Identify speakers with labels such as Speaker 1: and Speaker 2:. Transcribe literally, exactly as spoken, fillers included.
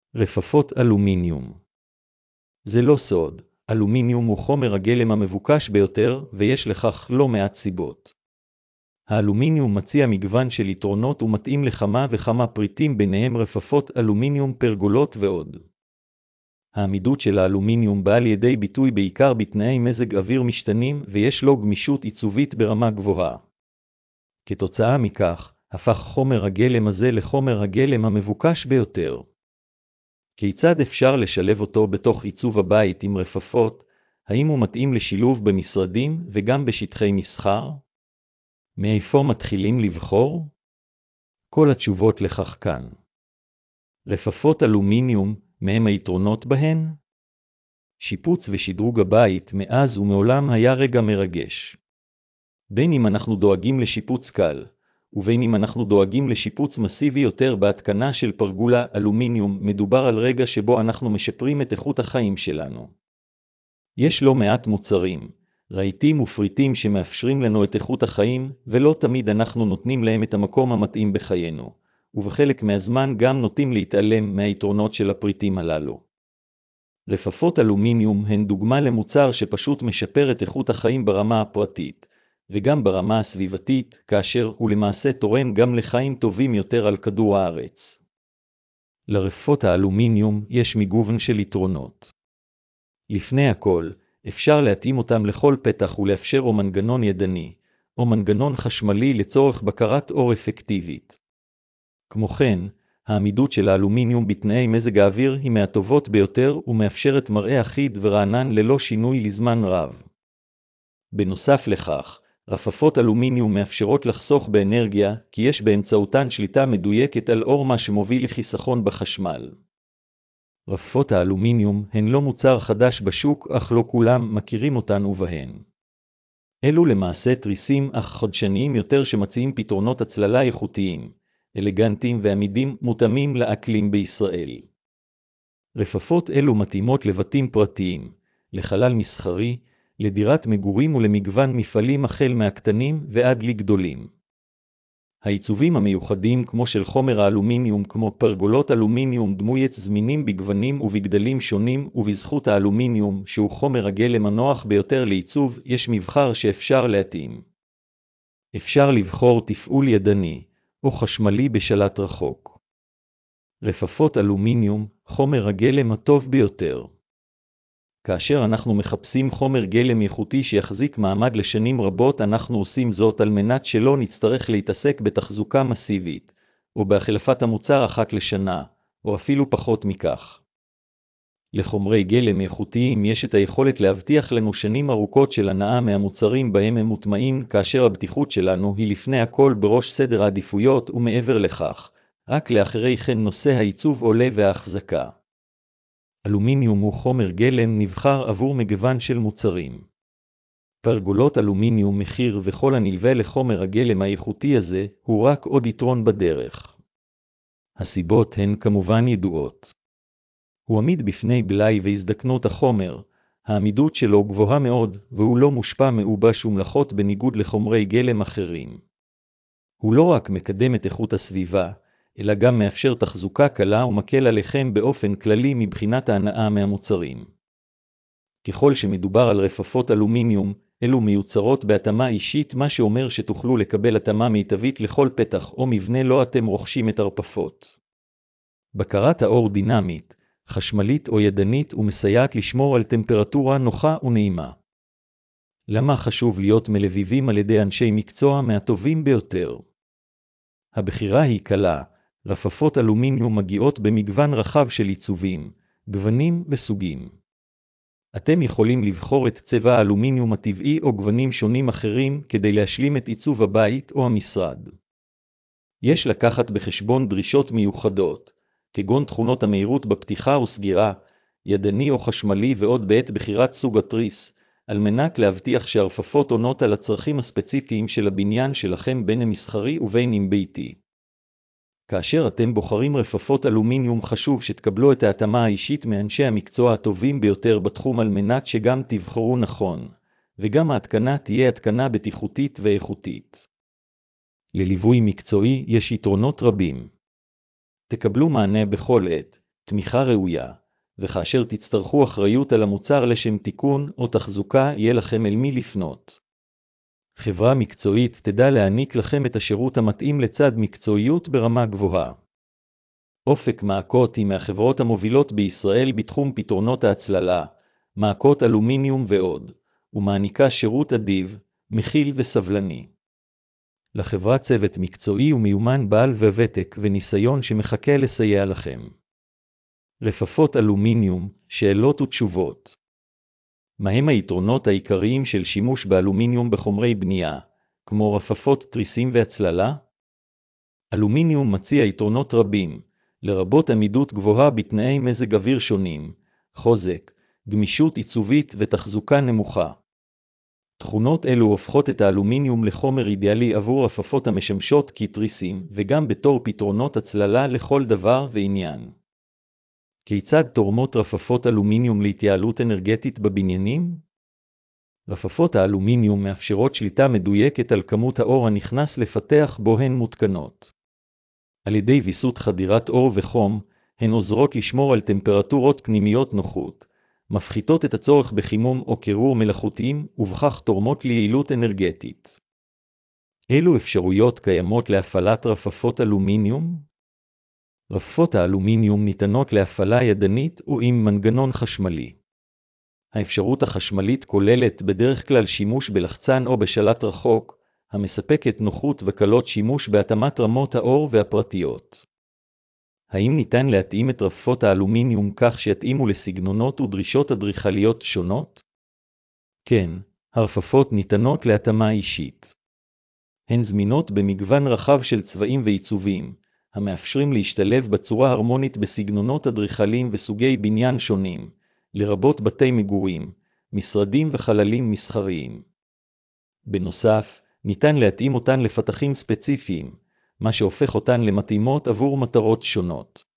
Speaker 1: רפפות אלומיניום. זה לא סוד, אלומיניום הוא חומר הגלם המבוקש ביותר, ויש לכך לא מעט סיבות. האלומיניום מציע מגוון של יתרונות ומתאים לכמה וכמה פריטים, ביניהם רפפות אלומיניום, פרגולות ועוד. העמידות של האלומיניום באה לידי ביטוי בעיקר בתנאי מזג אוויר משתנים, ויש לו גמישות עיצובית ברמה גבוהה. כתוצאה מכך, הפך חומר הגלם הזה לחומר הגלם המבוקש ביותר. כיצד אפשר לשלב אותו בתוך עיצוב הבית עם רפפות? האם הוא מתאים לשילוב במשרדים וגם בשטחי מסחר? מאיפה מתחילים לבחור? כל התשובות לכך כאן. רפפות אלומיניום, מהם היתרונות בהן? שיפוץ ושדרוג הבית מאז ומעולם היה רגע מרגש. בין אם אנחנו דואגים לשיפוץ קל, ובין אם אנחנו דואגים לשיפוץ מסיבי יותר בהתקנה של פרגולה אלומיניום, מדובר על רגע שבו אנחנו משפרים את איכות החיים שלנו. יש לא מעט מוצרים, רהיטים ופריטים שמאפשרים לנו את איכות החיים, ולא תמיד אנחנו נותנים להם את המקום המתאים בחיינו, ובחלק מהזמן גם נוטים להתעלם מהיתרונות של הפריטים הללו. רפפות אלומיניום הן דוגמה למוצר שפשוט משפר את איכות החיים ברמה הפרטית, וגם ברמה הסביבתית, כאשר הוא למעשה תורם גם לחיים טובים יותר על כדור הארץ. לרפפות האלומיניום יש מגוון של יתרונות. לפני הכל, אפשר להתאים אותם לכל פתח ולאפשר או מנגנון ידני, או מנגנון חשמלי לצורך בקרת אור אפקטיבית. כמו כן, העמידות של האלומיניום בתנאי מזג האוויר היא מהטובות ביותר ומאפשרת מראה אחיד ורענן ללא שינוי לזמן רב. בנוסף לכך, רפפות אלומיניום מאפשרות לחסוך באנרגיה, כי יש באמצעותן שליטה מדויקת על אור, מה שמוביל לחיסכון בחשמל. רפפות האלומיניום הן לא מוצר חדש בשוק, אך לא כולם מכירים אותן ובהן. אלו למעשה תריסים אך חדשניים יותר שמציעים פתרונות הצללה איכותיים, אלגנטיים ועמידים, מותאמים לאקלים בישראל. רפפות אלו מתאימות לבתים פרטיים, לחלל מסחרי, לדירת מגורים ולמגוון מפעלים החל מהקטנים ועד לגדולים. העיצובים המיוחדים כמו של חומר האלומיניום, כמו פרגולות אלומיניום דמויץ, זמינים בגוונים ובגדלים שונים, ובזכות האלומיניום שהוא חומר הגלם הנוח ביותר לעיצוב, יש מבחר שאפשר להתאים. אפשר לבחור תפעול ידני או חשמלי בשלט רחוק. רפפות אלומיניום, חומר הגלם הטוב ביותר. כאשר אנחנו מחפשים חומר גלם איכותי שיחזיק מעמד לשנים רבות, אנחנו עושים זאת על מנת שלא נצטרך להתעסק בתחזוקה מסיבית, או בהחלפת המוצר אחת לשנה, או אפילו פחות מכך. לחומרי גלם איכותיים יש את היכולת להבטיח לנו שנים ארוכות של הנאה מהמוצרים בהם הם מוטמעים, כאשר הבטיחות שלנו היא לפני הכל בראש סדר העדיפויות, ומעבר לכך, רק לאחרי כן נושא העיצוב עולה וההחזקה. אלומיניום הוא חומר גלם נבחר עבור מגוון של מוצרים. פרגולות אלומיניום, מחיר וכל הנלווה לחומר הגלם האיכותי הזה, הוא רק עוד יתרון בדרך. הסיבות הן כמובן ידועות. הוא עמיד בפני בלאי והזדקנות החומר, העמידות שלו גבוהה מאוד, והוא לא מושפע מאובש ומלחות בניגוד לחומרי גלם אחרים. הוא לא רק מקדם את איכות הסביבה, אלא גם מאפשר תחזוקה קלה ומקל עליכם באופן כללי מבחינת ההנאה מהמוצרים. ככל שמדובר על רפפות אלומיניום, אלו מיוצרות בהתאמה אישית, מה שאומר שתוכלו לקבל התאמה מיטבית לכל פתח או מבנה לא אתם רוכשים את הרפפות. בקרת האור דינמית, חשמלית או ידנית, ומסייעת לשמור על טמפרטורה נוחה ונעימה. למה חשוב להיות מלווים על ידי אנשי מקצוע מהטובים ביותר? הבחירה היא קלה. רפפות אלומיניום מגיעות במגוון רחב של עיצובים, גוונים וסוגים. אתם יכולים לבחור את צבע האלומיניום הטבעי או גוונים שונים אחרים כדי להשלים את עיצוב הבית או המשרד. יש לקחת בחשבון דרישות מיוחדות, כגון תכונות המהירות בפתיחה וסגירה, ידני או חשמלי ועוד בעת בחירת סוג התריס, על מנת להבטיח שהרפפות עונות על הצרכים הספציפיים של הבניין שלכם, בין אם מסחרי ובין אם ביתי. כאשר אתם בוחרים רפפות אלומיניום, חשוב שתקבלו את ההתאמה האישית מאנשי המקצוע הטובים ביותר בתחום, על מנת שגם תבחרו נכון, וגם ההתקנה תהיה התקנה בטיחותית ואיכותית. לליווי מקצועי יש יתרונות רבים. תקבלו מענה בכל עת, תמיכה ראויה, וכאשר תצטרכו אחריות על המוצר לשם תיקון או תחזוקה, יהיה לכם אל מי לפנות. חברה מקצועית תדע להעניק לכם את השירות המתאים לצד מקצועיות ברמה גבוהה. אופק מעקות היא מהחברות המובילות בישראל בתחום פתרונות ההצללה, מעקות אלומיניום ועוד, ומעניקה שירות אדיב, מכיל וסבלני. לחברה צוות מקצועי ומיומן בעל וותק וניסיון שמחכה לסייע לכם. רפפות אלומיניום, שאלות ותשובות. מהם היתרונות העיקריים של שימוש באלומיניום בחומרי בנייה, כמו רפפות, תריסים והצללה? אלומיניום מציע יתרונות רבים, לרבות עמידות גבוהה בתנאי מזג אוויר שונים, חוזק, גמישות עיצובית ותחזוקה נמוכה. תכונות אלו הופכות את האלומיניום לחומר אידיאלי עבור רפפות המשמשות כתריסים וגם בתור פתרונות הצללה לכל דבר ועניין. כיצד תורמות רפפות אלומיניום להתייעלות אנרגטית בבניינים? רפפות האלומיניום מאפשרות שליטה מדויקת על כמות האור הנכנס לפתח בו הן מותקנות. על ידי ויסות חדירת אור וחום, הן עוזרות לשמור על טמפרטורות פנימיות נוחות, מפחיתות את הצורך בחימום או קירור מלאכותיים, ובכך תורמות ליעילות אנרגטית. אילו אפשרויות קיימות להפעלת רפפות אלומיניום? רפפות האלומיניום ניתנות להפעלה ידנית או עם מנגנון חשמלי. האפשרות החשמלית כוללת בדרך כלל שימוש בלחצן או בשלט רחוק, המספקת נוחות וקלות שימוש בהתאמת רמות האור והפרטיות. האם ניתן להתאים את רפפות האלומיניום כך שיתאימו לסגנונות ודרישות אדריכליות שונות? כן, הרפפות ניתנות להתאמה אישית. הן זמינות במגוון רחב של צבעים ועיצובים, המאפשרים להשתלב בצורה הרמונית בסגנונות אדריכליים וסוגי בניין שונים, לרבות בתי מגורים, משרדים וחללים מסחריים. בנוסף, ניתן להתאים אותן לפתחים ספציפיים, מה שהופך אותן למתאימות עבור מטרות שונות.